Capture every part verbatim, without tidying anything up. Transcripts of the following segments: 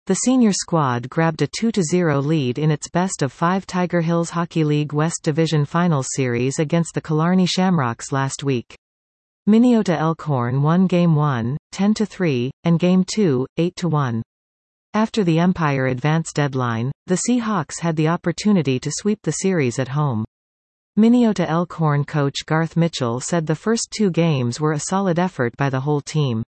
The senior squad grabbed a two to zero lead in its best-of-five Tiger Hills Hockey League West Division Finals series against the Killarney Shamrocks last week. Minneota Elkhorn won Game one, ten to three, and Game two, eight to one. After the Empire advance deadline, the Seahawks had the opportunity to sweep the series at home. Minneota Elkhorn coach Garth Mitchell said the first two games were a solid effort by the whole team.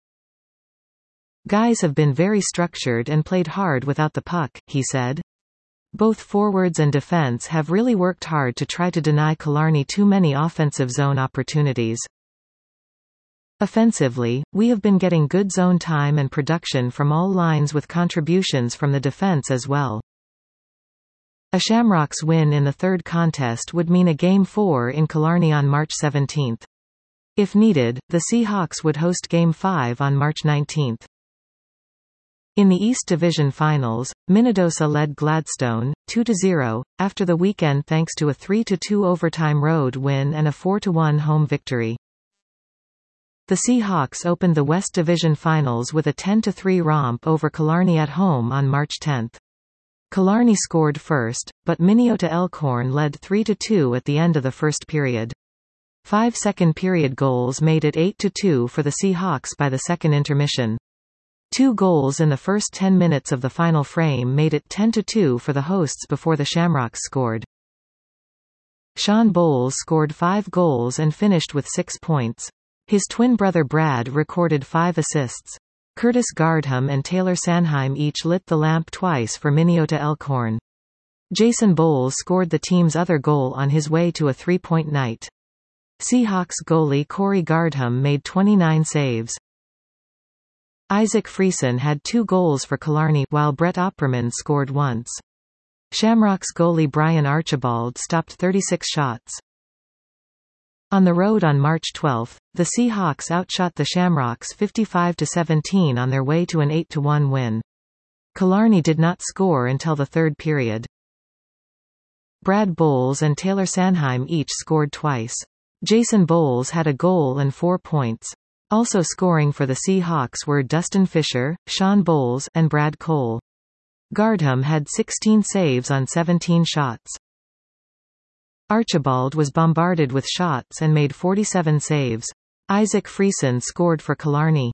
"Guys have been very structured and played hard without the puck," he said. "Both forwards and defense have really worked hard to try to deny Killarney too many offensive zone opportunities. Offensively, we have been getting good zone time and production from all lines with contributions from the defense as well." A Shamrocks win in the third contest would mean a Game four in Killarney on March seventeenth. If needed, the Seahawks would host Game five on March nineteenth. In the East Division Finals, Minnedosa led Gladstone, two to zero, after the weekend thanks to a three to two overtime road win and a four to one home victory. The Seahawks opened the West Division Finals with a ten to three romp over Killarney at home on March tenth. Killarney scored first, but Minneota Elkhorn led three to two at the end of the first period. Five second-period goals made it eight to two for the Seahawks by the second intermission. Two goals in the first ten minutes of the final frame made it ten to two for the hosts before the Shamrocks scored. Sean Bowles scored five goals and finished with six points. His twin brother Brad recorded five assists. Curtis Gardham and Taylor Sanheim each lit the lamp twice for Minneota Elkhorn. Jason Bowles scored the team's other goal on his way to a three-point night. Seahawks goalie Corey Gardham made twenty-nine saves. Isaac Friesen had two goals for Killarney, while Brett Opperman scored once. Shamrocks goalie Brian Archibald stopped thirty-six shots. On the road on March twelfth, the Seahawks outshot the Shamrocks fifty-five to seventeen on their way to an eight to one win. Killarney did not score until the third period. Brad Bowles and Taylor Sanheim each scored twice. Jason Bowles had a goal and four points. Also scoring for the Seahawks were Dustin Fisher, Sean Bowles, and Brad Cole. Gardham had sixteen saves on seventeen shots. Archibald was bombarded with shots and made forty-seven saves. Isaac Friesen scored for Killarney.